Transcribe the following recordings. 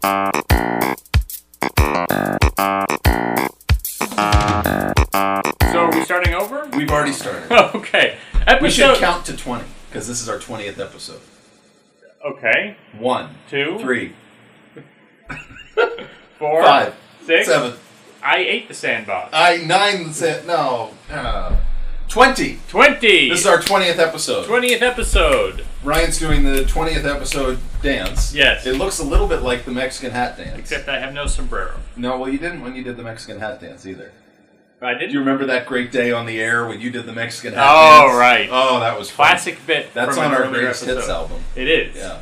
So are we starting over? We've already started. Okay. We should count to 20, because this is our 20th episode. Okay. 1, 2, 3, 4, 5, 6, 7. I ate the sandbox. 9, no. 20. 20. This is our 20th episode. 20th episode. Ryan's doing the 20th episode dance. Yes. It looks a little bit like the Mexican hat dance. Except I have no sombrero. No, well, you didn't when you did the Mexican hat dance either. I didn't? Do you remember that great day on the air when you did the Mexican hat Oh, dance? right. Oh, that was fun. Classic bit. That's from on an our earlier greatest hits episode. album. It is. Yeah.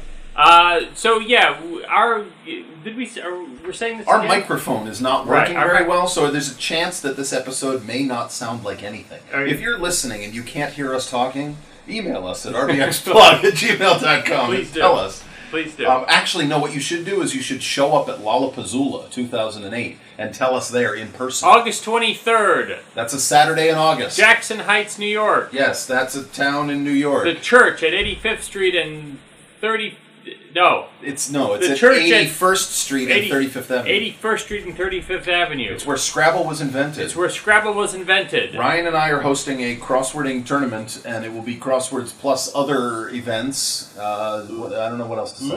We're saying this Our again? microphone is not Right, working very well, so there's a chance that this episode may not sound like anything. If you're listening and you can't hear us talking, email us at rbxplug@gmail.com Please and do. tell us. Please do. Actually, no, what you should do is you should show up at Lollapuzzoola 2008 and tell us there in person. August 23rd. That's a Saturday in August. Jackson Heights, New York. Yes, that's a town in New York. The church at 85th Street and 30... No. It's the at church 81st Street and 35th Avenue. 81st Street and 35th Avenue. It's where Scrabble was invented. It's where Scrabble was invented. Ryan and I are hosting a crosswording tournament, and it will be crosswords plus other events. I don't know what else to say.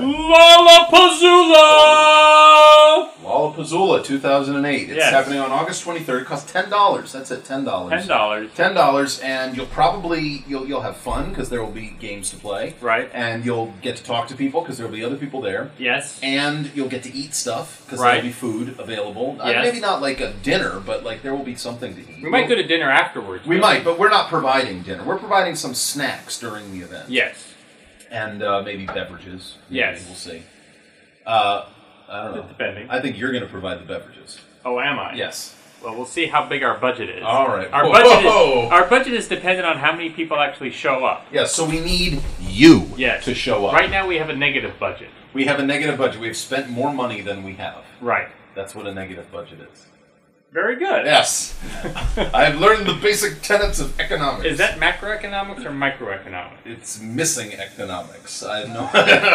Lollapuzzoola! Lollapuzzoola 2008. It's Yes. happening on August 23rd. It costs $10. That's it, $10. $10. $10, and you'll have fun because there will be games to play. Right. And you'll get to talk to people because there will be other people there. Yes. And you'll get to eat stuff because Right. there will be food available. Yes. Maybe not like a dinner, but like there will be something to eat. We might go to dinner afterwards. We might, but we're not providing dinner. We're providing some snacks during the event. Yes. And maybe beverages. Maybe, Yes. We'll see. I don't know. Depending. I think you're going to provide the beverages. Oh, am I? Yes. Well, we'll see how big our budget is. All right. Our budget is dependent on how many people actually show up. Yeah, so we need you Yes. to show up. Right now we have a negative budget. We have a negative budget. We've spent more money than we have. Right. That's what a negative budget is. Very good. Yes. I've learned the basic tenets of economics. Is that macroeconomics or microeconomics? It's missing economics. I know.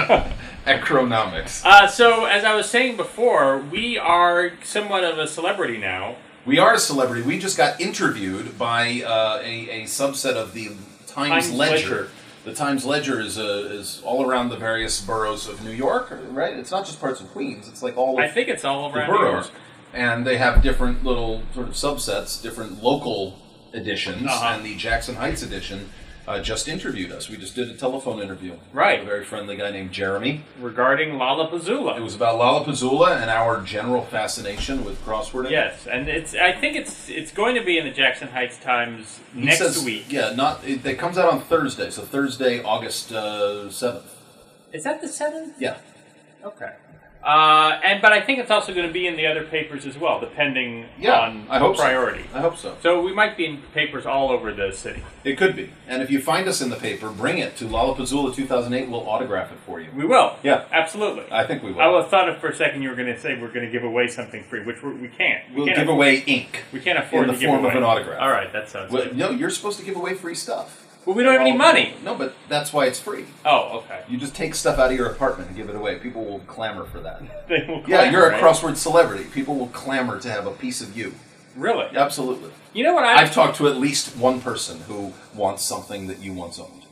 Acronomics. So, as I was saying before, we are somewhat of a celebrity now. We are a celebrity. We just got interviewed by a subset of the Times Ledger. The Times Ledger is all around the various boroughs of New York, right? It's not just parts of Queens. It's like all of I think it's all the around New boroughs. York. And they have different little sort of subsets, different local editions, Uh-huh. and the Jackson Heights edition just interviewed us. We just did a telephone interview. Right. With a very friendly guy named Jeremy. Regarding Lollapuzzoola. It was about Lollapuzzoola and our general fascination with crosswording. Yes, and I think it's going to be in the Jackson Heights Times next week. Yeah, it comes out on Thursday, so Thursday, August 7th. Is that the 7th? Yeah. Okay. But I think it's also going to be in the other papers as well, depending on I hope priority. So. I hope so. So we might be in papers all over the city. It could be. And if you find us in the paper, bring it to Lollapuzzoola 2008. We'll autograph it for you. We will. Yeah. Absolutely. I think we will. I thought for a second you were going to say we're going to give away something free, which we can't. We'll give away ink. We can't afford in to the give form away. of an autograph. All right, that sounds good. No, you're supposed to give away free stuff. Well, we don't have any money. No, but that's why it's free. Oh, okay. You just take stuff out of your apartment and give it away. People will clamor for that. They will Yeah, clamor, you're a right? crossword celebrity. People will clamor to have a piece of you. Really? Absolutely. You know what I've talked to at least one person who wants something that you once owned.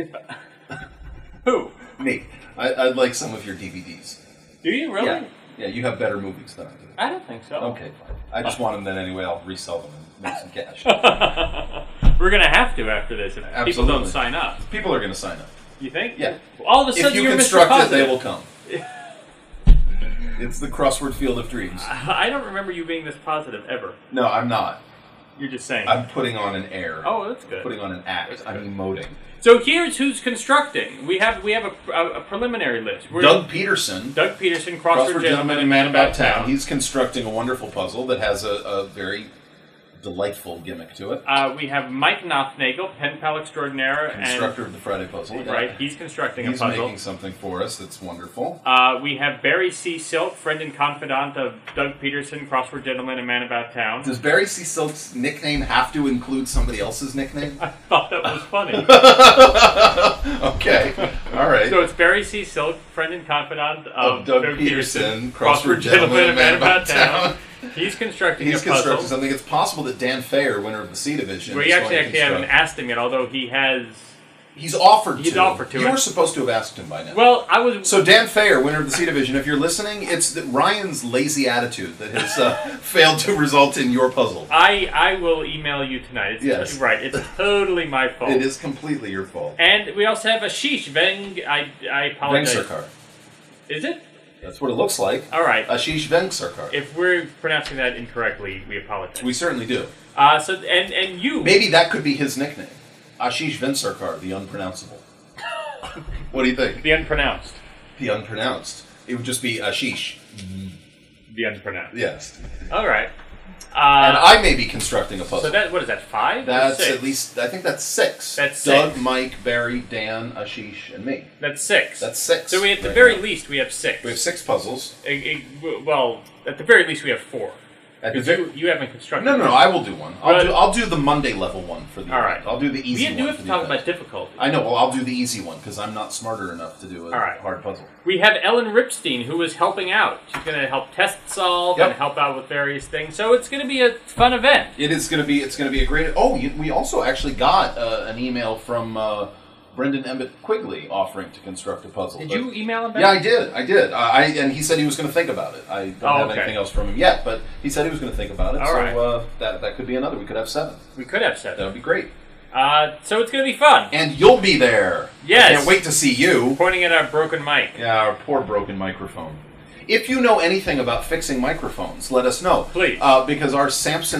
Who? Me. I'd like some of your DVDs. Do you really? Yeah. Yeah, you have better movies than I do. I don't think so. Okay, fine. I just want them then anyway. I'll resell them and make some cash. We're going to have to after this if people don't Absolutely. sign up. People are going to sign up. You think? Yeah. All of a sudden If you you're construct Mr. it, they Positive. will come. It's the crossword field of dreams. I don't remember you being this positive ever. No, I'm not. You're just saying. I'm putting on an air. Oh, that's good. Putting on an act. That's I'm good. emoting. So here's who's constructing. We have a preliminary list. Doug Peterson, Crossword Gentleman and Man About Town. He's constructing a wonderful puzzle that has a very delightful gimmick to it. We have Mike Nothnagel, pen pal extraordinaire. Constructor of the Friday Puzzle. Right, he's constructing a puzzle. He's making something for us that's wonderful. We have Barry C. Silk, friend and confidant of Doug Peterson, crossword gentleman, and man about town. Does Barry C. Silk's nickname have to include somebody else's nickname? I thought that was funny. Okay, all right. So it's Barry C. Silk, friend and confidant of Doug Peterson, crossword gentleman, and man about town. He's constructing He's a puzzle. constructing something. It's possible that Dan Fayer, winner of the C Division, We actually haven't asked him yet, although he has. He's offered to. You were supposed to have asked him by now. Well, I was. So Dan Fayer, winner of the C Division, if you're listening, it's Ryan's lazy attitude that has failed to result in your puzzle. I will email you tonight. Yes. Right. It's totally my fault. It is completely your fault. And we also have Ashish Veng. I apologize. Vengsarkar. Is it? That's what it looks like. All right. Ashish Vengsarkar. If we're pronouncing that incorrectly, we apologize. We certainly do. And you. Maybe that could be his nickname. Ashish Vengsarkar, the unpronounceable. What do you think? The unpronounced. The unpronounced. It would just be Ashish. The unpronounced. Yes. All right. And I may be constructing a puzzle. So what is that, 5? That's 6? at least, I think that's 6. That's 6. Doug, Mike, Barry, Dan, Ashish, and me. That's 6. That's 6. So at the very least, we have 6. We have 6 puzzles. Well, at the very least, we have 4. Because you haven't constructed. No, I will do one. I'll do the Monday level one for the. All right. I'll do the easy one. We do have to talk about difficulty. I know. Well, I'll do the easy one because I'm not smarter enough to do a hard puzzle. We have Ellen Ripstein, who is helping out. She's going to help test solve and help out with various things. So it's going to be a fun event. It is going to be. It's going to be a great. Oh, we also actually got an email from Brendan Emmett Quigley offering to construct a puzzle. Did you email him back? Yeah, I did. And he said he was going to think about it. I don't have anything else from him yet, but he said he was going to think about it. All right. That could be another. We could have 7. We could have 7. That would be great. So it's going to be fun. And you'll be there. Yes. I can't wait to see you. Pointing at our broken mic. Yeah, our poor broken microphone. If you know anything about fixing microphones, let us know. Please. Because our Samson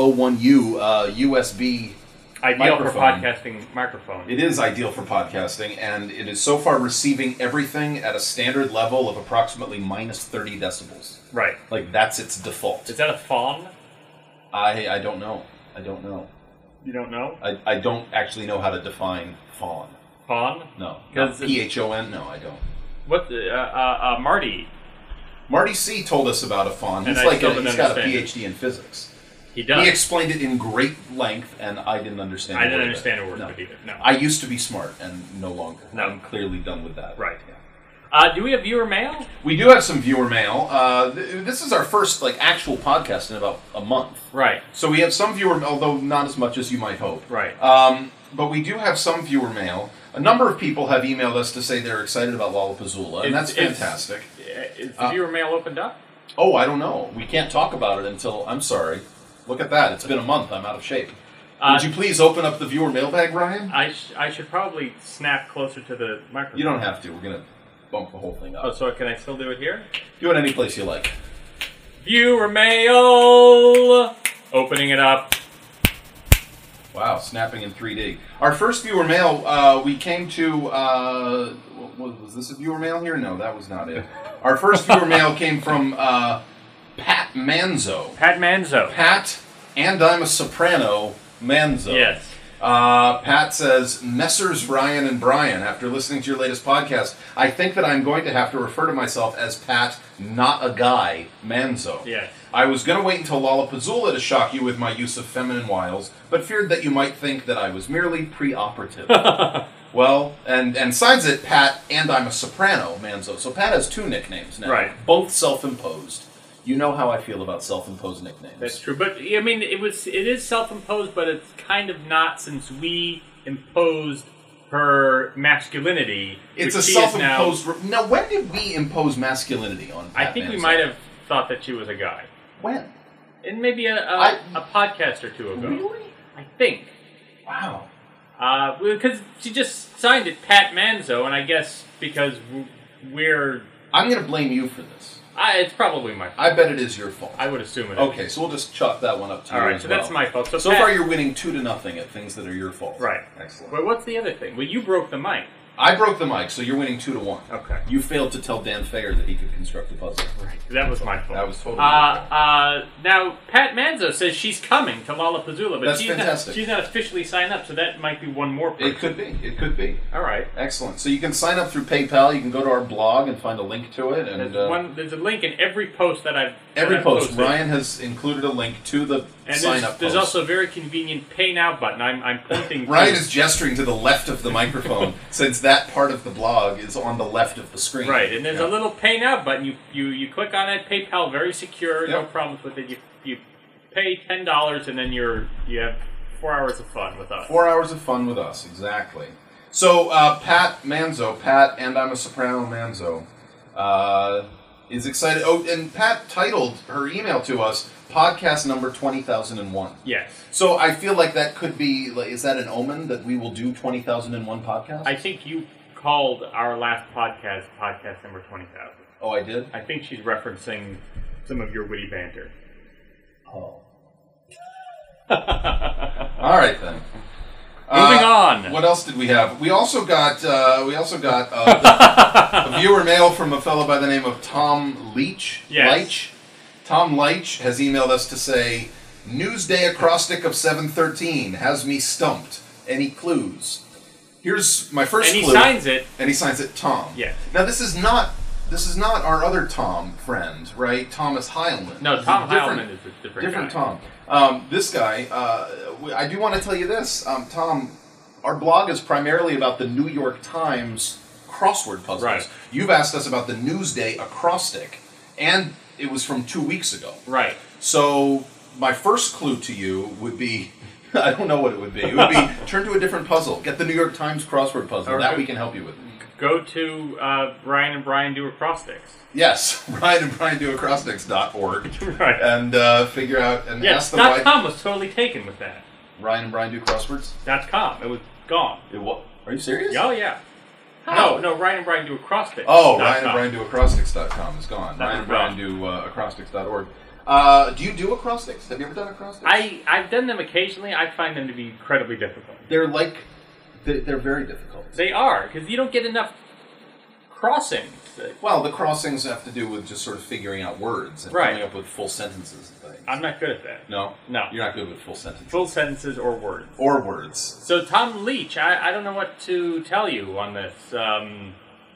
C01U USB ideal for podcasting microphone. It is ideal for podcasting, and it is so far receiving everything at a standard level of approximately minus 30 decibels. Right. Like, that's its default. Is that a fawn? I don't know. I don't know. You don't know? I don't actually know how to define fawn. Fawn? No. P-H-O-N? No, I don't. What the, Marty. Marty C. told us about a fawn. He's got a PhD in physics. He does. He explained it in great length, and I didn't understand I didn't understand a word of it either. No. I used to be smart, and no longer. No. I'm clearly done with that. Right. Yeah. Do we have viewer mail? We do have some viewer mail. This is our first actual podcast in about a month. Right. So we have some viewer mail, although not as much as you might hope. Right. But we do have some viewer mail. A number of people have emailed us to say they're excited about Lollapuzzoola, and that's fantastic. Is the viewer mail opened up? Oh, I don't know. We can't talk about it until... I'm sorry. Look at that. It's been a month. I'm out of shape. Would you please open up the viewer mailbag, Ryan? I should probably snap closer to the microphone. You don't have to. We're going to bump the whole thing up. Oh, so can I still do it here? Do it any place you like. Viewer mail! Opening it up. Wow, snapping in 3D. Our first viewer mail, we came to... was this a viewer mail here? No, that was not it. Our first viewer mail came from... Pat Manzo. Pat Manzo. Pat, and I'm a soprano, Manzo. Yes. Pat says, Messrs. Ryan and Brian, after listening to your latest podcast, I think that I'm going to have to refer to myself as Pat, not a guy, Manzo. Yes. I was going to wait until Lollapuzzoola to shock you with my use of feminine wiles, but feared that you might think that I was merely preoperative. Well, and signs it, Pat, and I'm a soprano, Manzo. So Pat has 2 nicknames now. Right. Both self-imposed. You know how I feel about self-imposed nicknames. That's true, but I mean, it is self-imposed, but it's kind of not, since we imposed her masculinity. It's a self-imposed. Now, when did we impose masculinity on Pat I think Manzo? We might have thought that she was a guy. When? And maybe a podcast or 2 ago. Really? I think. Wow. Because she just signed it Pat Manzo, and I guess because we're... I'm going to blame you for this. It's probably my fault. I bet it is your fault. I would assume it is. Okay, so we'll just chalk that one up to you. All right, so that's my fault. So far you're winning 2-0 at things that are your fault. Right. Excellent. But what's the other thing? Well, you broke the mic. I broke the mic, so you're winning 2-1. Okay. You failed to tell Dan Fayer that he could construct a puzzle. Right. That was my fault. That was totally now, Pat Manzo says she's coming to Lollapuzzoola, but That's fantastic. She's not officially signed up, so that might be one more person. It could be. It could be. All right. Excellent. So you can sign up through PayPal. You can go to our blog and find a link to it. And there's a link in every post that I've posted. Ryan has included a link to the sign-up post. There's also a very convenient Pay Now button. I'm pointing. Ryan is gesturing to the left of the microphone since that part of the blog is on the left of the screen. Right, and there's a little Pay Now button. You click on it. PayPal, very secure, no problems with it. You pay $10 and then you have 4 hours of fun with us. 4 hours of fun with us, exactly. So Pat Manzo, Pat and I'm a Soprano Manzo, is excited. Oh, and Pat titled her email to us podcast number 20,001. Yes. So I feel like that could be. Is that an omen that we will do 20,001 podcasts? I think you called our last podcast number 20,000. Oh, I did? I think she's referencing some of your witty banter. Oh. All right then. Moving on. What else did we have? We also got a viewer mail from a fellow by the name of Tom Leach. Yes. Leach. Tom Leach has emailed us to say, Newsday acrostic of 713 has me stumped. Any clues? Here's my first clue. And he signs it. And he signs it Tom. Yes. Now this is not our other Tom friend, right? Thomas Heilman. No, Tom Heilman is a different guy. Tom. This guy, I do want to tell you this. Tom, our blog is primarily about the New York Times crossword puzzles. Right. You've asked us about the Newsday acrostic, and it was from 2 weeks ago. Right. So my first clue to you would be, I don't know what it would be. It would be turn to a different puzzle. Get the New York Times crossword puzzle. That we can help you with. Go to Ryan and Brian Do Acrostics. Yes, RyanandBrianDoAcrostics.org. Right. And figure out and ask them why. .com was totally taken with that. Ryan and Brian Do Crosswords? .com. It was gone. Are you serious? Oh, yeah. How? No, Ryan and Brian Do Acrostics. Oh, RyanandBrianDoAcrostics.com is gone. Ryan and Brian Do Acrostics.org. Do you do acrostics? Have you ever done acrostics? I've done them occasionally. I find them to be incredibly difficult. They're very difficult. They are, because you don't get enough crossings. Well, the crossings have to do with just sort of figuring out words and coming up with full sentences and things. I'm not good at that. No? No. You're not good with full sentences. Full sentences or words. Or words. So, Tom Leach, I don't know what to tell you on this. I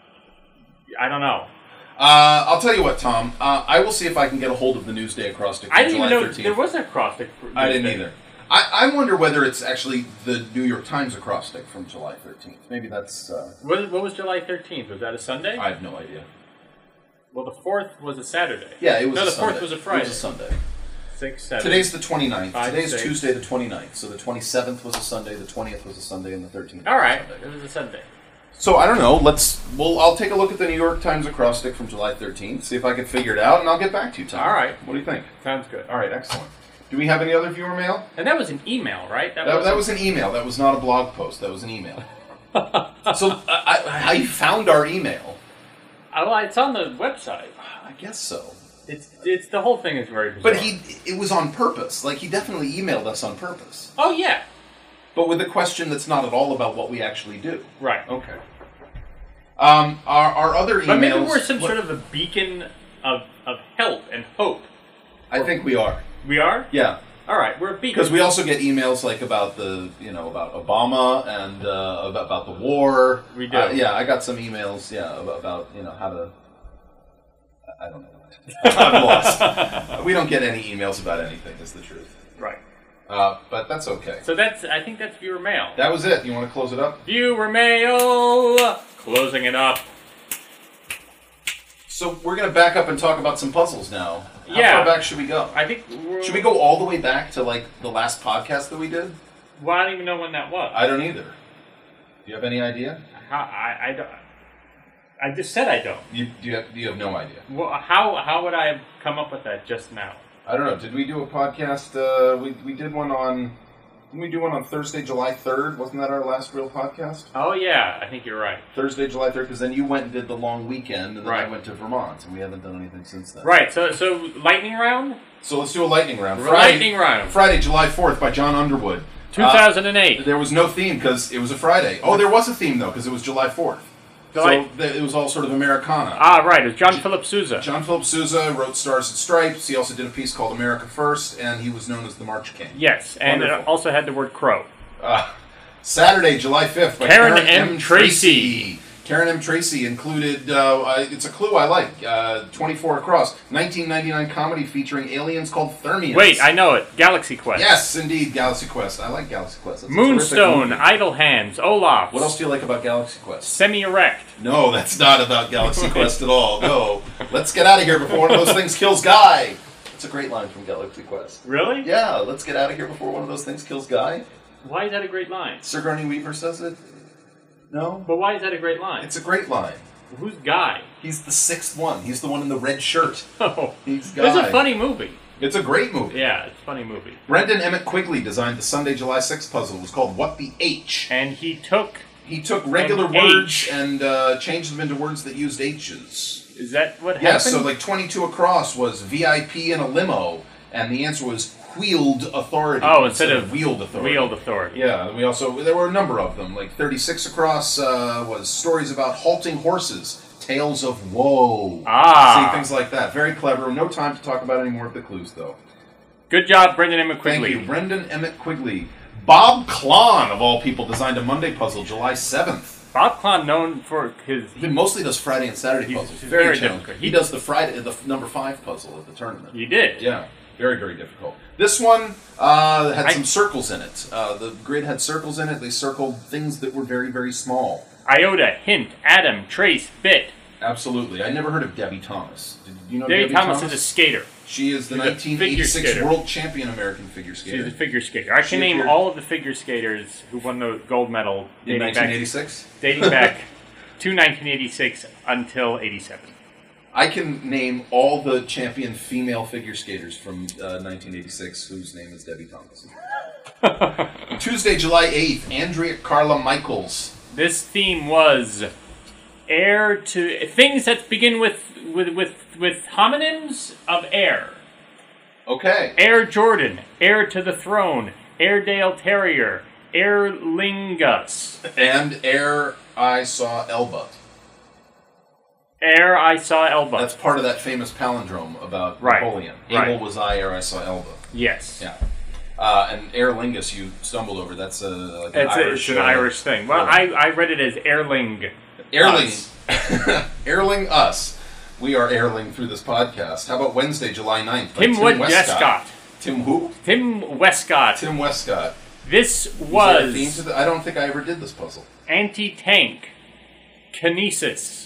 don't know. I'll tell you what, Tom. I will see if I can get a hold of the Newsday acrostic from I didn't July even know 13th. there was an acrostic. I didn't either. I wonder whether it's actually the New York Times acrostic from July 13th. Maybe that's... What was July 13th? Was that a Sunday? I have no idea. Well, the 4th was a Saturday. Yeah, it was a Sunday. Sunday. No, the 4th was a Friday. It was a Sunday. 6, 7. Today's the 29th. 5, Today's 6. Tuesday the 29th. So the 27th was a Sunday, the 20th was a Sunday, and the 13th All right. was a Sunday. It was a Sunday. So I don't know. I'll take a look at the New York Times acrostic from July 13th, see if I can figure it out, and I'll get back to you, Tom. All right. What do you think? Sounds good. All right, excellent. Do we have any other viewer mail? And that was an email, right? That was an email. That was not a blog post. That was an email. So I found our email. Well, it's on the website. I guess so. It's the whole thing is very bizarre. But it was on purpose. Like, he definitely emailed us on purpose. Oh, yeah. But with a question that's not at all about what we actually do. Right. Okay. Our other emails... But maybe we're some sort of a beacon of help and hope. I think we are. We are? Yeah. All right, we're a beacon. Because we also get emails like about about Obama and about the war. We do. Yeah, I got some emails. Yeah, about how to. I don't know. I'm lost. We don't get any emails about anything. Is the truth. Right. But that's okay. So I think that's viewer mail. That was it. You want to close it up? Viewer mail. Closing it up. So we're going to back up and talk about some puzzles now. How far back should we go? I think should we go all the way back to like the last podcast that we did? Well, I don't even know when that was. I don't either. Do you have any idea? I don't. I just said I don't. You have no idea. Well, how would I have come up with that just now? I don't know. Did we do a podcast? We did one on. Didn't we do one on Thursday, July 3rd? Wasn't that our last real podcast? Oh, yeah. I think you're right. Thursday, July 3rd, because then you went and did the long weekend, and then right. I went to Vermont, and we haven't done anything since then. Right. So lightning round? So let's do a lightning round. Lightning round. Friday, July 4th by John Underwood. 2008. There was no theme because it was a Friday. Oh, there was a theme, though, because it was July 4th. So it was all sort of Americana. Ah, right. It was John Philip Sousa. John Philip Sousa wrote Stars and Stripes. He also did a piece called America First, and he was known as the March King. Yes, and Wonderful. it also had the word crow. Saturday, July 5th, by Karen M. Tracy. Karen M. Tracy included, it's a clue I like, 24 Across, 1999 comedy featuring aliens called Thermians. Wait, I know it. Galaxy Quest. Yes, indeed, Galaxy Quest. I like Galaxy Quest. That's Moonstone, Idle Hands, Olaf. What else do you like about Galaxy Quest? Semi-erect. No, that's not about Galaxy Quest at all. No. Let's get out of here before one of those things kills Guy. It's a great line from Galaxy Quest. Really? Yeah, let's get out of here before one of those things kills Guy. Why is that a great line? Sigourney Weaver says it. No? But why is that a great line? It's a great line. Who's Guy? He's the sixth one. He's the one in the red shirt. Oh. He's Guy. It's a funny movie. It's a great movie. Yeah, it's a funny movie. Brendan Emmett Quigley designed the Sunday, July 6th puzzle. It was called What the H? And he took regular words and changed them into words that used H's. Is that what happened? Yes, so like 22 Across was VIP in a limo, and the answer was wheeled authority. Oh, instead of wheeled authority. Wheeled authority. Yeah, and there were a number of them. Like 36 Across was stories about halting horses, tales of woe. Ah. See, things like that. Very clever. No time to talk about any more of the clues, though. Good job, Brendan Emmett Quigley. Thank you, Brendan Emmett Quigley. Bob Klon, of all people, designed a Monday puzzle, July 7th. Bob Klon, known for his... He mostly does Friday and Saturday puzzles. He's very challenging. difficult. He does the number 5 puzzle at the tournament. You did? Yeah. Very, very difficult. This one had some circles in it. The grid had circles in it. They circled things that were very, very small. Iota, hint, atom, trace, bit. Absolutely. I never heard of Debbie Thomas. Did you know Debbie Thomas is a skater. She is the 1986 world champion American figure skater. She's a figure skater. I can name all of the figure skaters who won the gold medal in 1986? Dating back to 1986 until 87. I can name all the champion female figure skaters from 1986 whose name is Debbie Thomas. Tuesday, July 8th, Andrea Carla Michaels. This theme was heir to things that begin with homonyms of heir. Okay. Air Jordan, heir to the throne, Airedale Terrier, Aer Lingus. And Ere I Saw Elba. Ere I Saw Elba. That's part of that famous palindrome about Napoleon. Able was I, ere I saw Elba. Yes. Yeah. And Aer Lingus you stumbled over. That's an Irish thing. Well, I read it as Airling. Airling us. We are airling through this podcast. How about Wednesday, July 9th? Tim Westcott. Tim who? Tim Westcott. Tim Westcott. This was... theme to I don't think I ever did this puzzle. Anti-tank. Kinesis.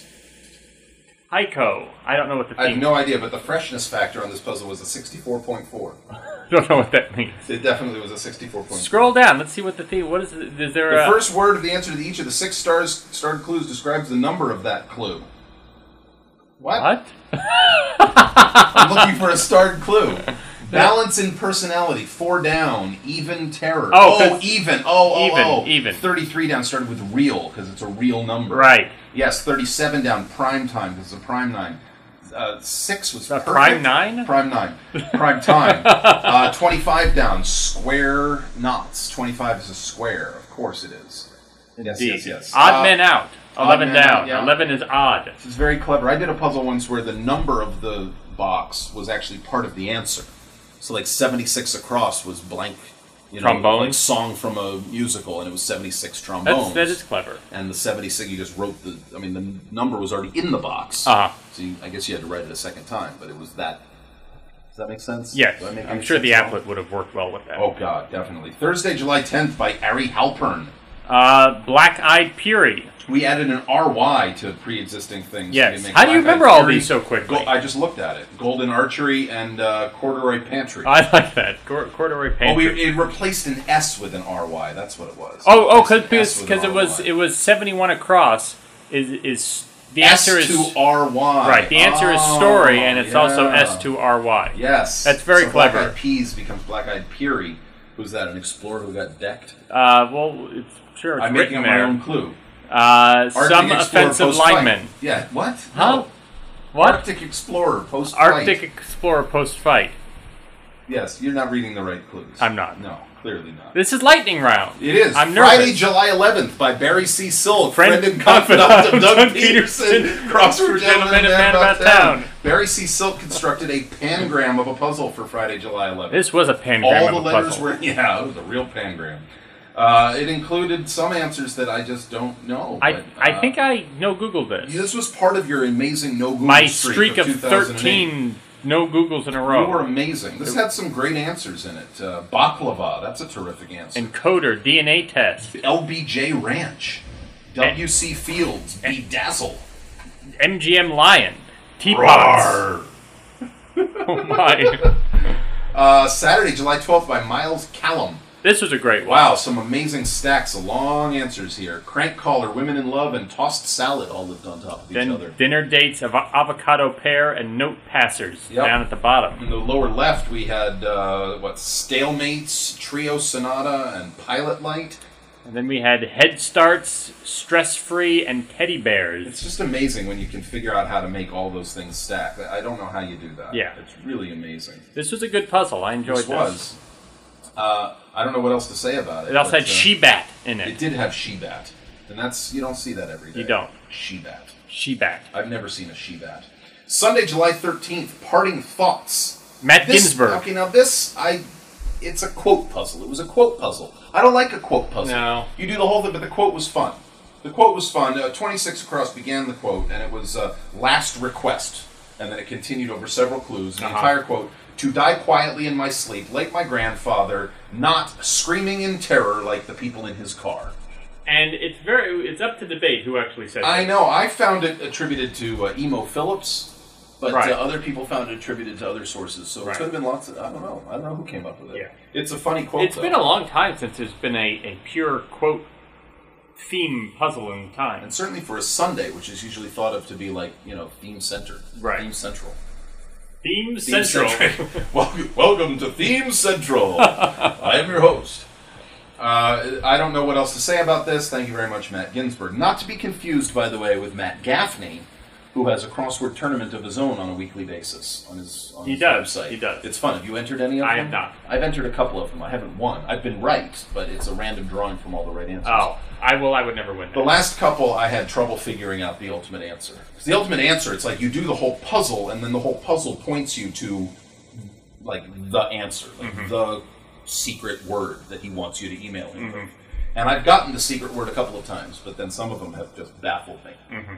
Heiko. I don't know what the theme I have no idea, but the freshness factor on this puzzle was a 64.4. Don't know what that means. It definitely was a 64.4. Scroll down. Let's see what the theme... What is it? Is there the first word of the answer to each of the 6 starred clues describes the number of that clue. What? I'm looking for a starred clue. Balance in personality. 4 down. Even terror. Even. Even. 33 down started with real, because it's a real number. Right. Yes, 37 down. Prime time, because it's a prime 9. 6 was perfect. Prime 9? Prime 9. Prime time. 25 down. Square knots. 25 is a square. Of course it is. Yes. Odd men out. 11 down. Yeah. 11 is odd. This is very clever. I did a puzzle once where the number of the box was actually part of the answer. So like 76 across was blank, trombones? Like song from a musical, and it was 76 trombones. That is clever. And the 76, you just wrote the number was already in the box. So I guess you had to write it a second time, but it was that. Does that make sense? Yes. I'm sure the applet would have worked well with that. Oh, God, definitely. Thursday, July 10th by Ari Halpern. Black-Eyed Fury. We added an RY to pre-existing things. Yes. How do you remember all these so quickly? I just looked at it. Golden Archery and Corduroy Pantry. I like that. Corduroy Pantry. It replaced an S with an RY. That's what it was. Because it was 71 across. Is the answer is S2RY. Right. The answer is story, and it's also S2RY. Yes. That's very clever. Black-Eyed Peas becomes Black-Eyed Peary. Who's that? An explorer who got decked? I'm making up my own clue. Some offensive lineman. Yeah, what? Huh? No. What? Arctic Explorer post-fight. Arctic Explorer post-fight. Yes, you're not reading the right clues. I'm not. No. Clearly not. This is Lightning Round. It is. I'm nervous. Friday, July 11th by Barry C. Silk, Friend and confidant of Doug Doug Peterson, crossword gentleman and man about town. Barry C. Silk constructed a pangram of a puzzle for Friday, July 11th. This was a pangram All of the a letters puzzle. were, it was a real pangram. It included some answers that I just don't know. I think I no-Googled this. This was part of your amazing no-Google My streak of 2008. 13 no-Googles in a row. You were amazing. This had some great answers in it. Baklava, that's a terrific answer. Encoder, DNA test. LBJ Ranch. W.C. Fields, Bedazzle. MGM Lion. Teapots. Oh my. Saturday, July 12th by Miles Callum. This was a great one. Wow, some amazing stacks of long answers here. Crank Caller, Women in Love, and Tossed Salad all lived on top of each other. Dinner dates, avocado pear, and note passers down at the bottom. In the lower left, we had, Stalemates, Trio Sonata, and Pilot Light. And then we had head starts, stress-free, and teddy bears. It's just amazing when you can figure out how to make all those things stack. I don't know how you do that. Yeah. It's really amazing. This was a good puzzle. I enjoyed this. This was. I don't know what else to say about it. It also had Shebat in it. It did have Shebat. And that's, you don't see that every day. You don't. Shebat. Shebat. I've never seen a Shebat. Sunday, July 13th, Parting Thoughts. Matt Ginsburg. Okay, now it's a quote puzzle. It was a quote puzzle. I don't like a quote puzzle. No. You do the whole thing, but the quote was fun. The quote was fun. 26 across began the quote, and it was last request. And then it continued over several clues. And the entire quote, to die quietly in my sleep, like my grandfather, not screaming in terror like the people in his car. And it's up to debate who actually said that. I know. I found it attributed to Emo Phillips, but Right. Other people found it attributed to other sources. So it could have been lots of... I don't know who came up with it. Yeah. It's a funny quote, It's been a long time since there's been a pure quote theme puzzle in time. And certainly for a Sunday, which is usually thought of to be like, theme center. Right. Theme Central. Theme Central. Welcome to Theme Central. I am your host. I don't know what else to say about this. Thank you very much, Matt Ginsburg. Not to be confused, by the way, with Matt Gaffney, who has a crossword tournament of his own on a weekly basis on his website. He does. It's fun. Have you entered any of them? I have not. I've entered a couple of them. I haven't won. I've been right, but it's a random drawing from all the right answers. Oh, I would never win that. The last couple, I had trouble figuring out the ultimate answer. Because the ultimate answer, it's like you do the whole puzzle, and then the whole puzzle points you to, like, the answer. Like, the secret word that he wants you to email him with. And I've gotten the secret word a couple of times, but then some of them have just baffled me.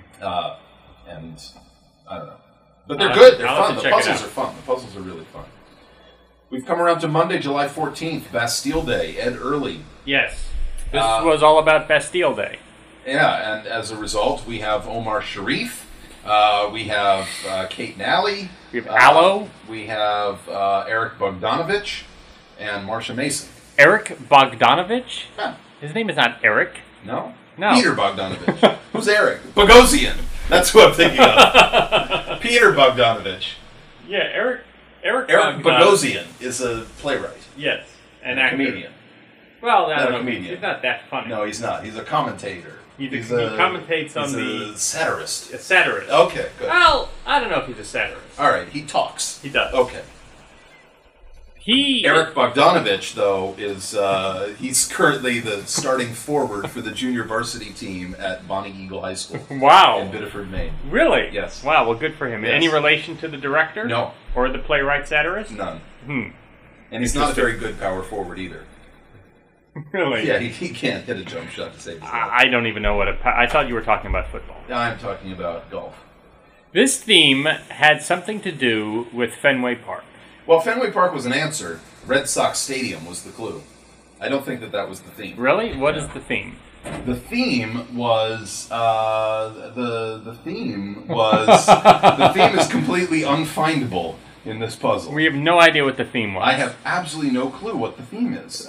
And I don't know. But they're good. They're fun. The puzzles are fun. The puzzles are really fun. We've come around to Monday, July 14th, Bastille Day, Ed Early. Yes. This was all about Bastille Day. Yeah, and as a result, we have Omar Sharif. We have Kate Nally. We have Aloe. We have Eric Bogdanovich and Marcia Mason. Eric Bogdanovich? Yeah. His name is not Eric. No? No. Peter Bogdanovich. Who's Eric? Bogosian. That's who I'm thinking of. Peter Bogdanovich. Yeah, Eric Bogosian is a playwright. Yes, an actor. Comedian. Well, not a comedian. He's not that funny. No, he's not. He's a commentator. He commentates on a satirist. A satirist. Okay, good. Well, I don't know if he's a satirist. All right, he talks. He does. Okay. Eric Bogdanovich, though, is he's currently the starting forward for the junior varsity team at Bonnie Eagle High School. Wow. In Biddeford, Maine. Really? Yes. Wow, well, good for him. Yes. Any relation to the director? No. Or the playwright satirist? None. And he's not a very good power forward either. Really? Yeah, he can't hit a jump shot to save his life. I don't even know what I thought you were talking about football. I'm talking about golf. This theme had something to do with Fenway Park. Well, Fenway Park was an answer. Red Sox Stadium was the clue. I don't think that was the theme. Really? What is the theme? The theme was the theme was the theme is completely unfindable in this puzzle. We have no idea what the theme was. I have absolutely no clue what the theme is.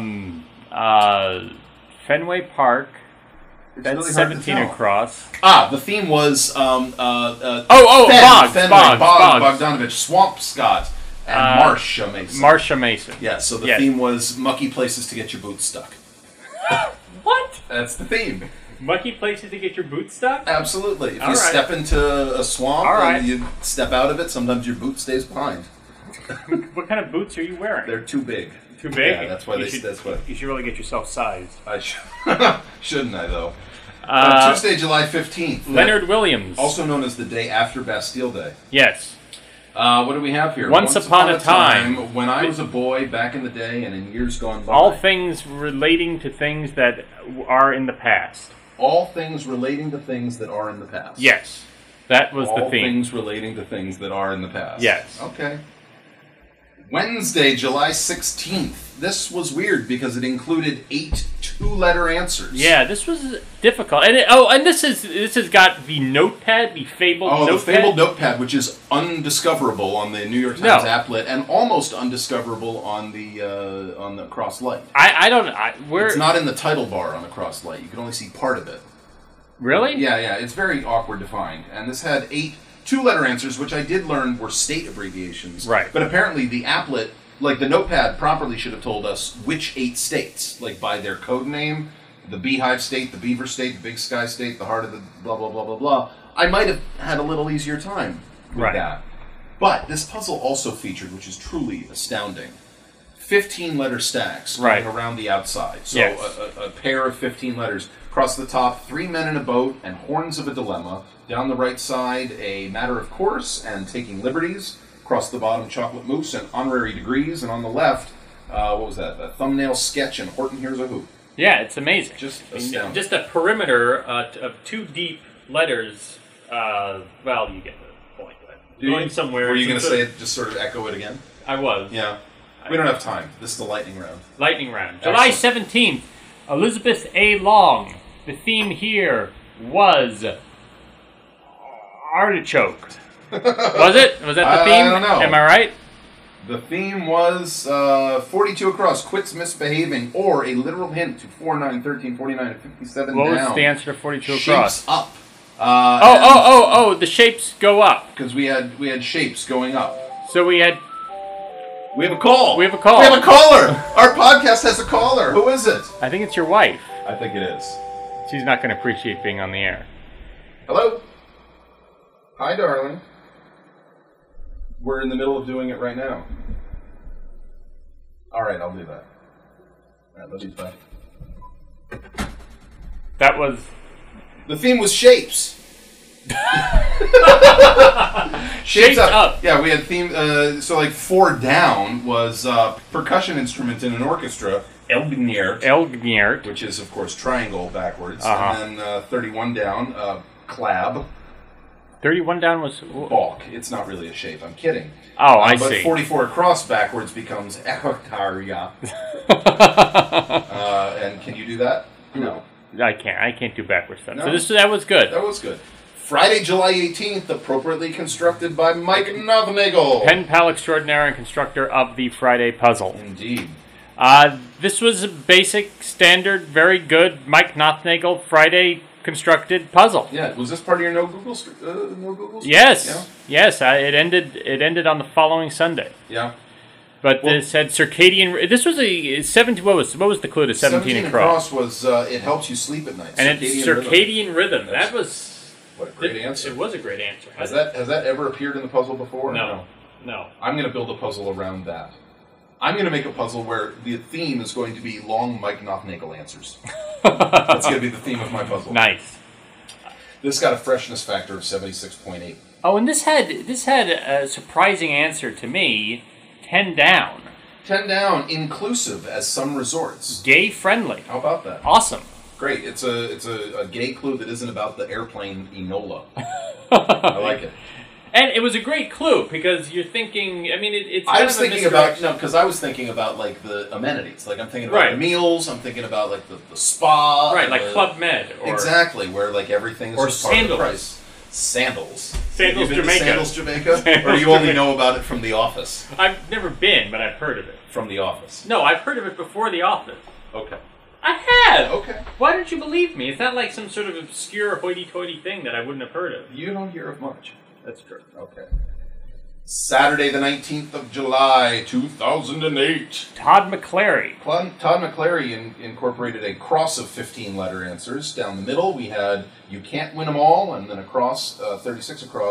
Fenway Park. That's really 17 across. The theme was Boggs, Bogdanovich, Swampscott, and Marcia Mason. Marcia Mason. Yeah, so the theme was mucky places to get your boots stuck. What? That's the theme. Mucky places to get your boots stuck? Absolutely. If you step into a swamp and you step out of it, sometimes your boot stays behind. What kind of boots are you wearing? They're too big. Too big? Yeah, that's why you should really get yourself sized. I shouldn't I, though? Tuesday, July 15th. Leonard Williams. Also known as the day after Bastille Day. Yes. What do we have here? Once upon a time. When I was a boy, back in the day, and in years gone by. All things relating to things that are in the past. All things relating to things that are in the past. Yes. That was the theme. All things relating to things that are in the past. Yes. Okay. Wednesday, July 16th. This was weird because it included 8 two-letter answers. Yeah, this was difficult. And this has got the notepad, the fabled notepad. Oh, the fabled notepad, which is undiscoverable on the New York Times applet and almost undiscoverable on the Cross Light. It's not in the title bar on the Cross Light. You can only see part of it. Really? Yeah. It's very awkward to find. And this had 8 two-letter answers, which I did learn were state abbreviations. Right. But apparently the applet, like the notepad, properly should have told us which 8 states, like by their code name, the Beehive State, the Beaver State, the Big Sky State, the Heart of the blah, blah, blah, blah, blah. I might have had a little easier time with that. But this puzzle also featured, which is truly astounding, 15-letter stacks going around the outside. So a pair of 15 letters. Across the top, 3 men in a boat and horns of a dilemma. Down the right side, a matter of course and taking liberties. Across the bottom, chocolate mousse and honorary degrees. And on the left, what was that? A thumbnail sketch and Horton Hears a Hoop. Yeah, it's amazing. Just astounding. Just a perimeter of 2 deep letters. Well, you get the point. Going somewhere. Were you going to say it, just sort of echo it again? I was. Yeah. We don't have time. This is the lightning round. Lightning round. July 17th, Elizabeth A. Long. The theme here was artichoke. Was it? Was that the theme? I don't know. Am I right? The theme was 42 across, quits misbehaving, or a literal hint to 4, 9, 13, 49, and 57 what down. What was the answer to 42 across? Shapes up. The shapes go up. Because we had shapes going up. So we have a call. We have a call. We have a caller. Our podcast has a caller. Who is it? I think it's your wife. I think it is. She's not going to appreciate being on the air. Hello? Hi, darling. We're in the middle of doing it right now. All right, I'll do that. All right, love you, bye. That was... The theme was shapes. Shapes up. Yeah, we had theme. So, like 4 down was percussion instrument in an orchestra. Elgniert. Which is, of course, triangle backwards. And then 31 down, clab. 31 down was... Balk. It's not really a shape. I'm kidding. Oh, I but see. 44 across backwards becomes echotaria. And can you do that? No. I can't do backwards stuff. No. So that was good. That was good. Friday, July 18th, appropriately constructed by Mike Nothnagel. Pen pal extraordinaire and constructor of the Friday puzzle. Indeed. This was a basic, standard, very good Mike Nothnagel Friday constructed puzzle. Yeah, was this part of your no Google streak? Yes, yeah? Yes. It ended on the following Sunday. Yeah, but this had circadian. This was a 17. What was the clue to 17 across? Was it helps you sleep at night? And it's circadian rhythm. That was what a great answer. It was a great answer. Has that ever appeared in the puzzle before? No. I'm going to build a puzzle around that. I'm going to make a puzzle where the theme is going to be long Mike Nothnagel answers. That's going to be the theme of my puzzle. Nice. This got a freshness factor of 76.8. Oh, and this had a surprising answer to me. 10 down. 10 down, inclusive as some resorts. Gay friendly. How about that? Awesome. Great. It's a gay clue that isn't about the airplane Enola. I like it. And it was a great clue because you're thinking. I mean, it's. I was thinking about because I was thinking about like the amenities. Like I'm thinking about meals. I'm thinking about like the spa. Right, like Club Med. Or exactly, where like everything is just part of the price. Sandals. Sandals Jamaica. Sandals Jamaica. Or do you only know about it from The Office? I've never been, but I've heard of it from The Office. No, I've heard of it before The Office. Okay. I have. Okay. Why don't you believe me? It's not like some sort of obscure hoity-toity thing that I wouldn't have heard of. You don't hear of much. That's true. Okay. Saturday, the 19th of July, 2008. Todd McClary. Todd McClary incorporated a cross of 15-letter answers. Down the middle, we had You Can't Win 'Em All, and then across, 36 across,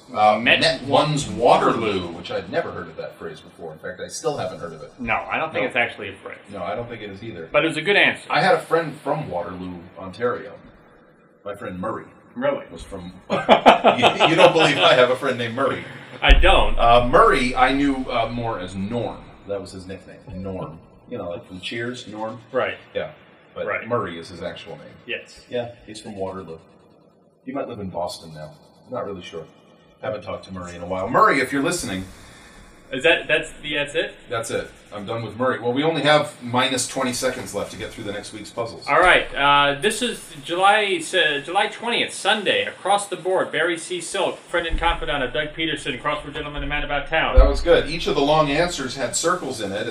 Met one's Waterloo, which I'd never heard of that phrase before. In fact, I still haven't heard of it. No, I don't think it's actually a phrase. No, I don't think it is either. But it was a good answer. I had a friend from Waterloo, Ontario. My friend Murray. Really? Was from... you don't believe I have a friend named Murray. I don't. Murray, I knew more as Norm. That was his nickname, Norm. You know, like from Cheers, Norm? Right. Yeah. But Murray is his actual name. Yes. Yeah, he's from Waterloo. He might live in Boston now. Not really sure. Haven't talked to Murray in a while. Murray, if you're listening... That's it? That's it. I'm done with Murray. Well, we only have minus 20 seconds left to get through the next week's puzzles. All right. This is July 20th, Sunday. Across the board, Barry C. Silk, friend and confidant of Doug Peterson, crossword gentleman and man about town. That was good. Each of the long answers had circles in it.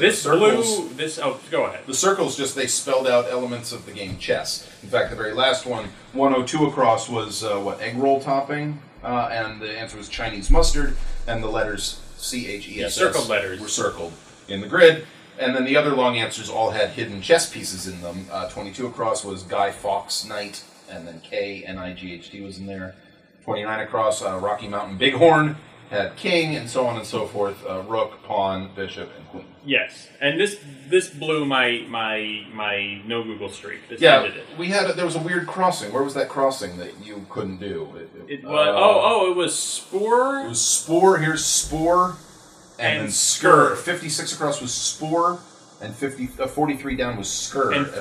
Go ahead. The circles they spelled out elements of the game chess. In fact, the very last one, 102 across, was egg roll topping, and the answer was Chinese mustard, and the letters CHESS circled letters were circled in the grid, and then the other long answers all had hidden chess pieces in them. 22 across was Guy Fawkes Knight, and then KNIGHT was in there. 29 across, Rocky Mountain Bighorn had king, and so on and so forth. Rook, pawn, bishop, and queen. Yes, and this blew my no Google streak. This ended it. There was a weird crossing. Where was that crossing that you couldn't do? It was Spore. It was Spore. Here's Spore, and then Skur. 56 across was Spore, and 43 down was Skur. And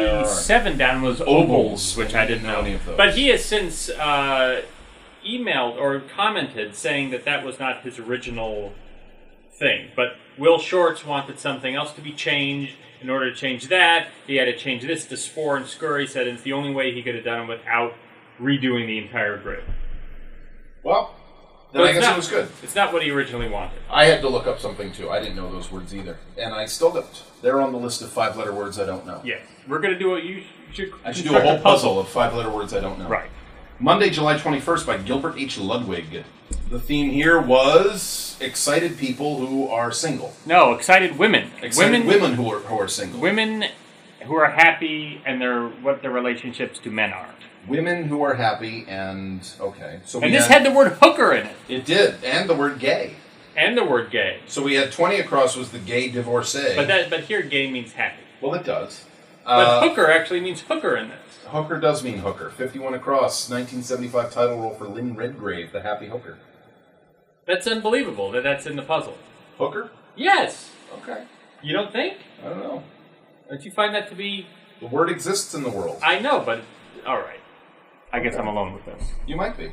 47 down was Obols, which I didn't know. Any of those. But he has since emailed or commented saying that was not his original thing. But Will Shorts wanted something else to be changed. In order to change that, he had to change this to Spore and Skur. He said it's the only way he could have done it without redoing the entire grid. Well, then I guess it was good. It's not what he originally wanted. I had to look up something, too. I didn't know those words either. And I still don't. They're on the list of 5-letter words I don't know. Yes. We're going to do I should do a whole puzzle of 5-letter words I don't know. Right. Monday, July 21st by Gilbert H. Ludwig. The theme here was excited people who are single. No, excited women. Excited women who are single. Women who are happy and what their relationships to men are. Women who are happy and... Okay. So and this had the word hooker in it. It did. And the word gay. And the word gay. So we had 20 across was the gay divorcee. But here gay means happy. Well, it does. But hooker actually means hooker in this. Hooker does mean hooker. 51 across, 1975 title role for Lynn Redgrave, the happy hooker. That's unbelievable that's in the puzzle. Hooker? Yes. Okay. You don't think? I don't know. Don't you find that to be... The word exists in the world. I know, but... All right. I guess I'm alone with this. You might be.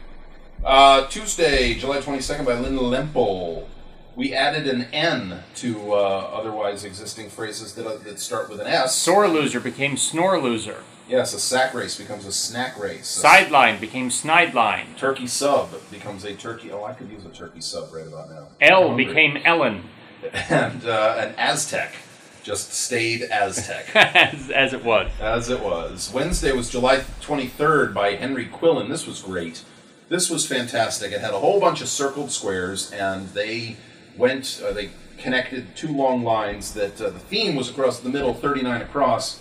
Tuesday, July 22nd by Lynn Lempel. We added an N to otherwise existing phrases that start with an S. Sore loser became snore loser. Yes, a sack race becomes a snack race. Sideline became snideline. Turkey sub becomes a turkey... Oh, I could use a turkey sub right about now. L became Ellen. And an Aztec just stayed Aztec. as it was. As it was. Wednesday was July 23rd by Henry Quillen. This was great. This was fantastic. It had a whole bunch of circled squares, and they connected two long lines that the theme was across the middle, 39 across.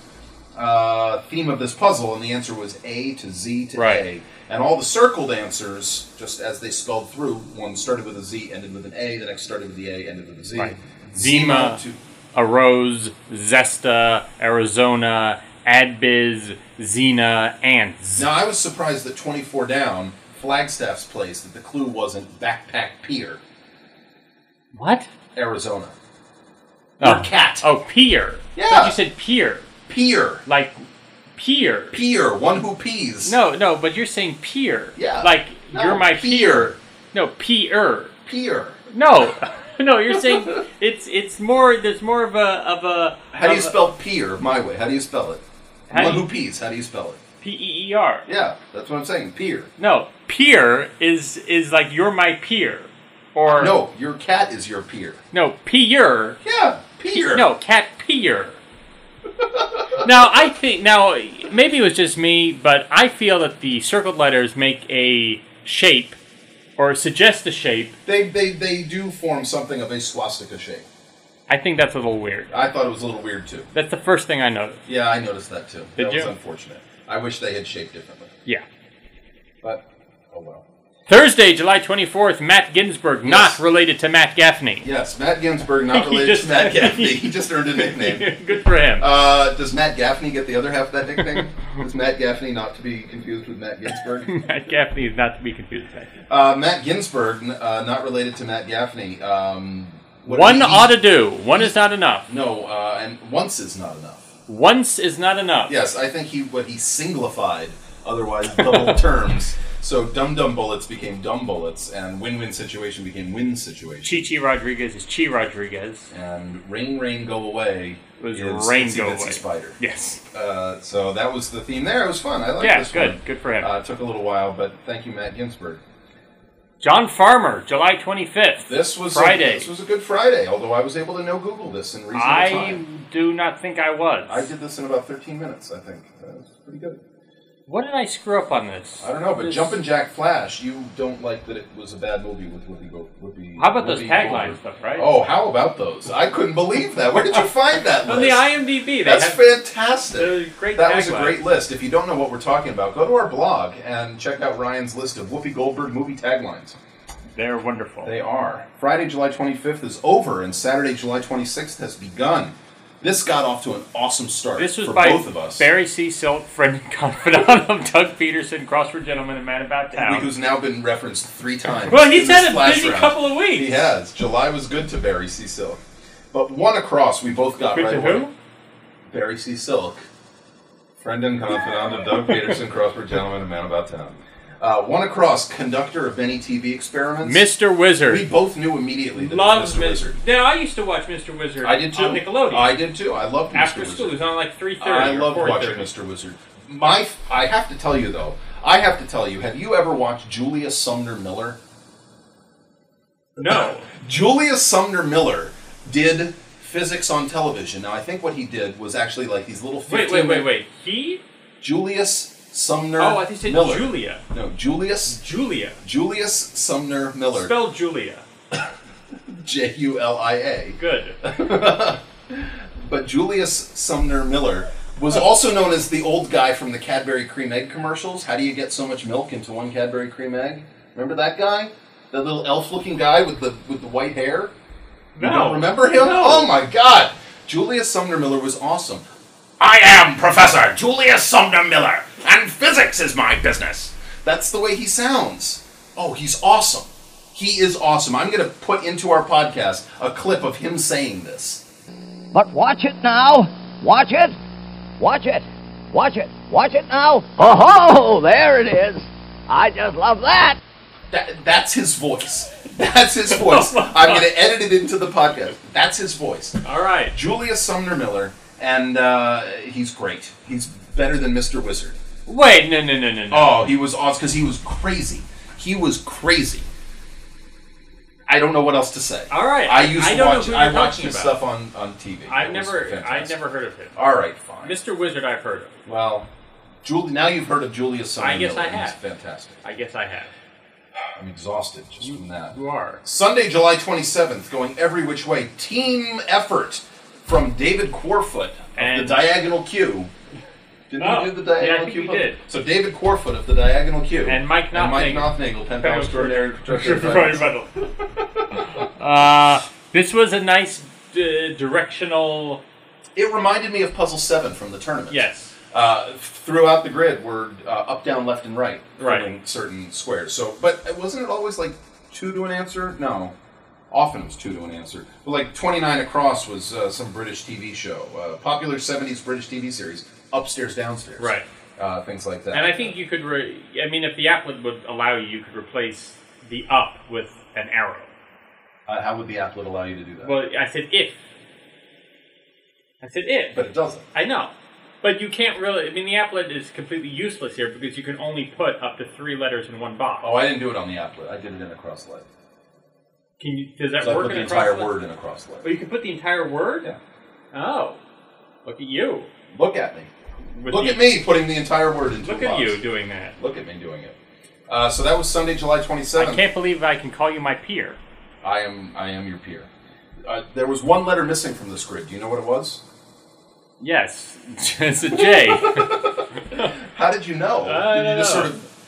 Theme of this puzzle, and the answer was A to Z to A. And all the circled answers, just as they spelled through, one started with a Z, ended with an A, the next started with the A, ended with a Z. Right. Zima, Arose, Zesta, Arizona, Adbiz, Xena, Ants. Now, I was surprised that 24 down, Flagstaff's place, that the clue wasn't Backpack Pier. What? Arizona. Oh. Or cat. Oh, pier. Yeah. I thought you said pier. Pier. Like pier. Pier, one who pees. No, but you're saying pier. Yeah. Like, you're my pier. No, pier. Pier. No. No, you're saying it's more, there's more of a... How do you spell pier my way? How do you spell it? One who pees, how do you spell it? P-E-E-R. Yeah, that's what I'm saying, pier. No, pier is like you're my peer. Or no, your cat is your peer. No, peer. Yeah, peer. No, cat peer. Now, maybe it was just me, but I feel that the circled letters make a shape, or suggest a shape. They do form something of a swastika shape. I think that's a little weird. I thought it was a little weird, too. That's the first thing I noticed. Yeah, I noticed that, too. Did you? That was unfortunate. I wish they had shaped differently. Yeah. But, oh well. Thursday, July 24th, Matt Ginsburg, not related to Matt Gaffney. Yes, Matt Ginsburg, not related to Matt Gaffney. He just earned a nickname. Good for him. Does Matt Gaffney get the other half of that nickname? Is Matt Gaffney not to be confused with Matt Ginsburg? Matt Gaffney is not to be confused with Matt. Matt Ginsburg, not related to Matt Gaffney. One ought to do. One is not enough. No, and once is not enough. Once is not enough. Yes, I think he singlified, otherwise double terms. So dum-dum bullets became dumb bullets, and win-win situation became win situation. Chi-Chi Rodriguez is Chi Rodriguez. And rain, go away was is Rain Itsy Go Bitsy Away. Spider. Yes. So that was the theme there. It was fun. I liked this good. one. Good for him. It took a little while, but thank you, Matt Ginsburg. John Farmer, July 25th. This was Friday. This was a good Friday, although I was able to no Google this in reasonable time. I do not think I was. I did this in about 13 minutes, I think. That was pretty good. What did I screw up on this? I don't know, but Jumpin' Jack Flash, you don't like that it was a bad movie with Whoopi. How about those Whoopi tagline Goldberg. stuff, right? Oh, how about those? I couldn't believe that. Where did you find that On list? the IMDb. That's fantastic. Great that was a taglines. great list. If you don't know what we're talking about, go to our blog and check out Ryan's list of Whoopi Goldberg movie taglines. They're wonderful. They are. Friday, July 25th is over, and Saturday, July 26th has begun. This got off to an awesome start This was for by both of us. Barry C. Silk, friend and confidant of Doug Peterson, Crossword Gentleman, and Man About Town. Who's now been referenced 3 times. Well, he's in this had a flash busy round. couple of weeks. He has. July was good to Barry C. Silk. But one across, we both got Good right to away. who? Barry C. Silk. Friend and confidant of Doug Peterson, Crossword Gentleman, and Man About Town. One across, conductor of many TV experiments. Mr. Wizard. We both knew immediately that Love it was Mr. Wizard. Yeah, I used to watch Mr. Wizard I did too. on Nickelodeon. I did too. I loved Mr. After Wizard. school. It was on like 3:30 I or loved 4:30. watching Mr. Wizard. I have to tell you, though, have you ever watched Julia Sumner Miller? No. Julia Sumner Miller did physics on television. Now, I think what he did was actually like these little 15... Wait. He? Julius Sumner Oh, I think you said Miller. Julia. No, Julius Sumner Miller. Spell Julia. Julia. Good. But Julius Sumner Miller was also known as the old guy from the Cadbury Cream Egg commercials. How do you get so much milk into one Cadbury Cream Egg? Remember that guy? That little elf-looking guy with the white hair? No. You don't remember him? No. Oh my God! Julius Sumner Miller was awesome. I am Professor Julius Sumner Miller, and physics is my business. That's the way he sounds. Oh, he's awesome. He is awesome. I'm going to put into our podcast a clip of him saying this. But watch it now. Watch it. Watch it. Watch it. Watch it now. Oh, there it is. I just love that. That's his voice. That's his voice. I'm going to edit it into the podcast. That's his voice. All right. Julius Sumner Miller, and he's great. He's better than Mr. Wizard. Wait, no. Oh, he was awesome because he was crazy. He was crazy. I don't know what else to say. All right. I watched his stuff on TV. I've never heard of him. All right, fine. Mr. Wizard, I've heard of. Well, now you've heard of Julius Sumner I guess Miller. I have. He's fantastic. I guess I have. I'm exhausted just from that. You are. Sunday, July 27th, going every which way. Team effort from David Corfoot of the Diagonal Q. Didn't we do the Diagonal Q? Yeah, I think we did. So David Corfoot of the Diagonal Q. And Mike Knopfnagel. Pen Pal Extraordinary. This was a nice directional... It reminded me of Puzzle 7 from the tournament. Yes. Throughout the grid were up, down, left, and right, Right. filling certain squares. So, but wasn't it always like 2 to an answer? No. Often it was 2 to an answer. But like 29 Across was some British TV show. Popular 70s British TV series. Upstairs, downstairs. Right. Things like that. And I think you could... if the applet would allow you, you could replace the up with an arrow. How would the applet allow you to do that? Well, I said if. But it doesn't. I know. But you can't really... the applet is completely useless here because you can only put up to 3 letters in one box. Oh, I didn't do it on the applet. I did it in a cross leg. Does that So work I put in the a cross entire leg? word in a cross leg. Oh, you can put the entire word? Yeah. Oh. Look at you. Look at me. Look at me putting the entire word into a box. Look at you doing that. Look at me doing it. So that was Sunday, July 27th. I can't believe I can call you my peer. I am your peer. There was one letter missing from this grid. Do you know what it was? Yes. It's a J. How did you know? I Did you don't just know. sort of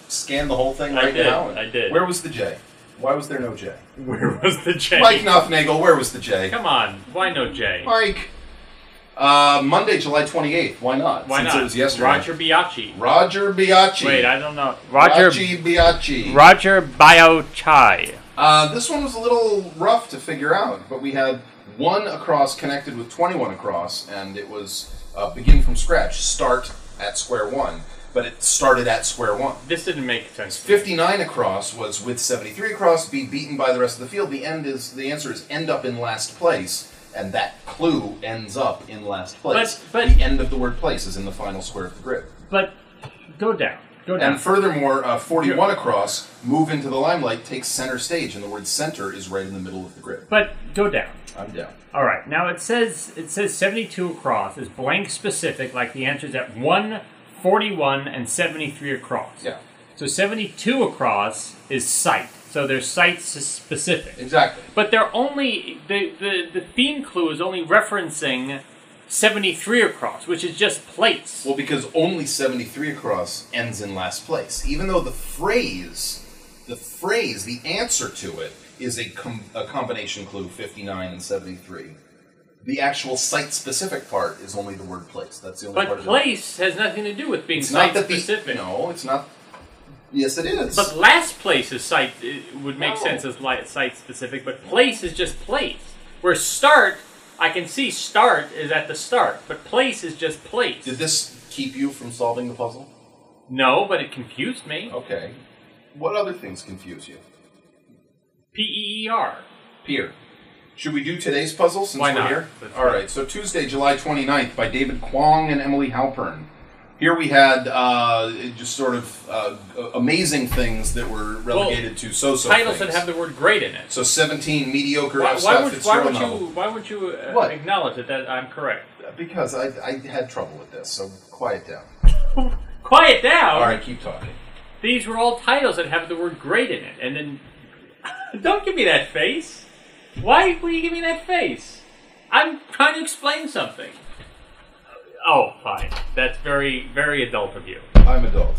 scan the whole thing I right did, now? I did. Where was the J? Why was there no J? Where was the J? Mike Knopfnagel, where was the J? Come on, why no J? Mike. Monday, July 28th. Why not? Why Since not? it was yesterday. Roger Biaggi. Roger Biaggi. Wait, I don't know. Roger Biaggi. Roger Biaggi. This one was a little rough to figure out, but we had 1 across connected with 21 across, and it was begin from scratch, start at square one. But it started at square one. This didn't make sense. 59 across was with 73 across, be beaten by the rest of the field. The answer is end up in last place, and that clue ends up in last place. But the end of the word place is in the final square of the grid. But go down. Go down. And furthermore, 41 across, move into the limelight, takes center stage, and the word center is right in the middle of the grid. But go down. I'm down. All right. Now it says 72 across is blank specific, like the answers at 1, 41, and 73 across. Yeah. So 72 across is site. So they're site specific. Exactly. But they're only the theme clue is only referencing 73 across, which is just place. Well, because only 73 across ends in last place. Even though the phrase, the answer to it is a combination clue, 59 and 73. The actual site-specific part is only the word place. That's the only part of it. But place has nothing to do with being It's not that site-specific. No, it's not. Yes, it is. But last place is site. It would make sense as site-specific, but place is just place. Where start, I can see start is at the start, but place is just place. Did this keep you from solving the puzzle? No, but it confused me. Okay. What other things confuse you? P-E-E-R. Peer. Should we do today's puzzle since Why we're not? here? That's All right, so Tuesday, July 29th by David Kwong and Emily Halpern. Here we had just sort of amazing things that were relegated to so-so Titles things. that have the word great in it. So 17 mediocre Why Scott would Fitzgerald you, novel. why would you What? acknowledge that I'm correct? Because I had trouble with this, so quiet down. Quiet down! All right, keep talking. These were all titles that have the word great in it, and then... Don't give me that face! Why will you give me that face? I'm trying to explain something. Oh, fine. That's very, very adult of you. I'm adult.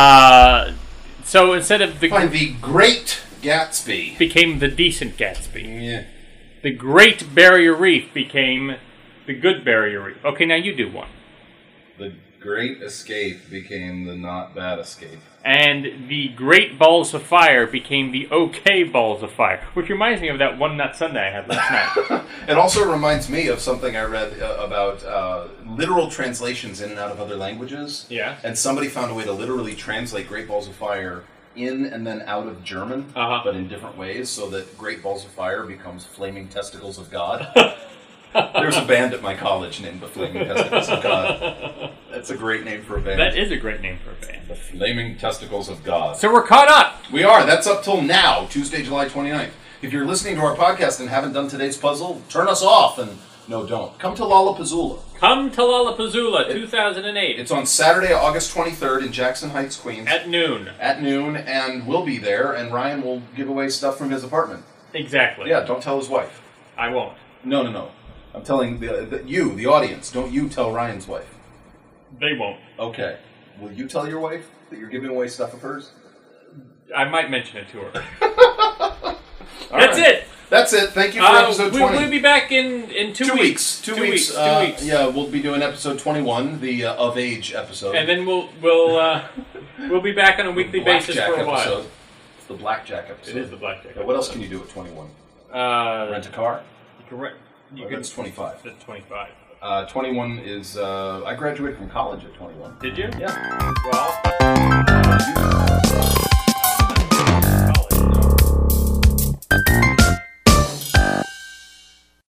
So instead of the... Find the Great Gatsby. became the decent Gatsby. Yeah. The Great Barrier Reef became the good Barrier Reef. Okay, now you do one. The Great Escape became the not bad escape. And the Great Balls of Fire became the okay Balls of Fire, which reminds me of that One Nut Sunday I had last night. It also reminds me of something I read about literal translations in and out of other languages. Yeah. And somebody found a way to literally translate Great Balls of Fire in and then out of German, but in different ways, so that Great Balls of Fire becomes Flaming Testicles of God. There's a band at my college named the Flaming Testicles of God. That's a great name for a band. That is a great name for a band. The Flaming Testicles of God. So we're caught up. We are. That's up till now, Tuesday, July 29th. If you're listening to our podcast and haven't done today's puzzle, turn us off and... No, don't. Come to Lollapuzzoola. Come to Lollapuzzoola 2008. It's on Saturday, August 23rd in Jackson Heights, Queens. At noon. At noon, and we'll be there, and Ryan will give away stuff from his apartment. Exactly. Yeah, don't tell his wife. I won't. No. I'm telling you, the audience. Don't you tell Ryan's wife. They won't. Okay. Will you tell your wife that you're giving away stuff of hers? I might mention it to her. That's it. That's it. Thank you for episode 20. We'll be back in 2 weeks. 2 weeks. 2 weeks. Yeah, we'll be doing episode 21, the of age episode. And then we'll be back on a weekly basis for a while. Episode. It's the Blackjack episode. It is the Blackjack. Yeah, what else can you do at 21? Rent a car? Correct. That's 25. That's 25. 21 is, I graduated from college at 21. Did you? Yeah. Well...